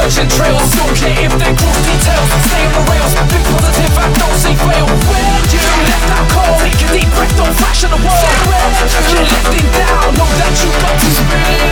action trails. Don't care if they're gross details. Stay on the rails, be positive and don't say fail. When you left that call, take a deep breath, don't flash on the wall. You're lifting down, know that you got to spin.